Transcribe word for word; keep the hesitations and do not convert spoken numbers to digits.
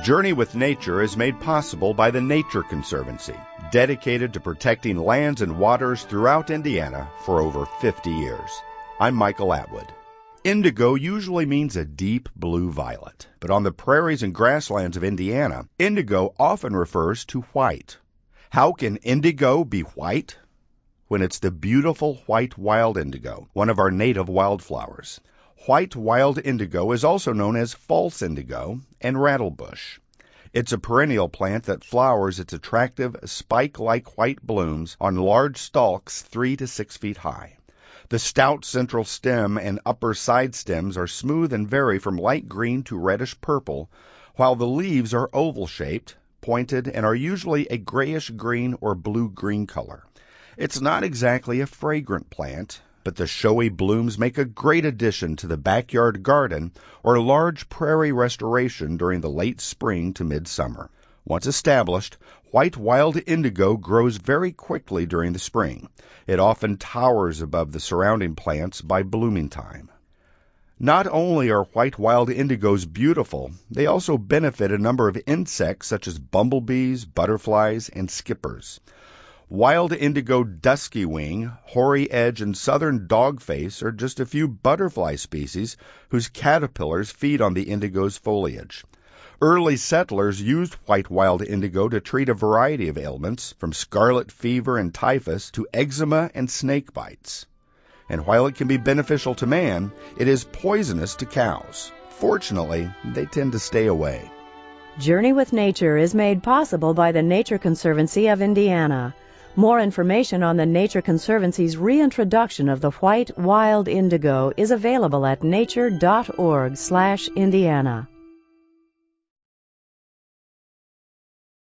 Journey with Nature is made possible by the Nature Conservancy, dedicated to protecting lands and waters throughout Indiana for over fifty years. I'm Michael Atwood. Indigo usually means a deep blue violet, but on the prairies and grasslands of Indiana, indigo often refers to white. How can indigo be white? When it's the beautiful white wild indigo, one of our native wildflowers. White wild indigo is also known as false indigo and rattlebush. It's a perennial plant that flowers its attractive spike-like white blooms on large stalks three to six feet high. The stout central stem and upper side stems are smooth and vary from light green to reddish purple, while the leaves are oval-shaped, pointed, and are usually a grayish-green or blue-green color. It's not exactly a fragrant plant, but the showy blooms make a great addition to the backyard garden or large prairie restoration during the late spring to midsummer. Once established, white wild indigo grows very quickly during the spring. It often towers above the surrounding plants by blooming time. Not only are white wild indigos beautiful, they also benefit a number of insects such as bumblebees, butterflies, and skippers. Wild indigo dusky wing, hoary edge, and southern dogface are just a few butterfly species whose caterpillars feed on the indigo's foliage. Early settlers used white wild indigo to treat a variety of ailments, from scarlet fever and typhus to eczema and snake bites. And while it can be beneficial to man, it is poisonous to cows. Fortunately, they tend to stay away. Journey with Nature is made possible by the Nature Conservancy of Indiana. More information on the Nature Conservancy's reintroduction of the white wild indigo is available at nature dot org slash Indiana.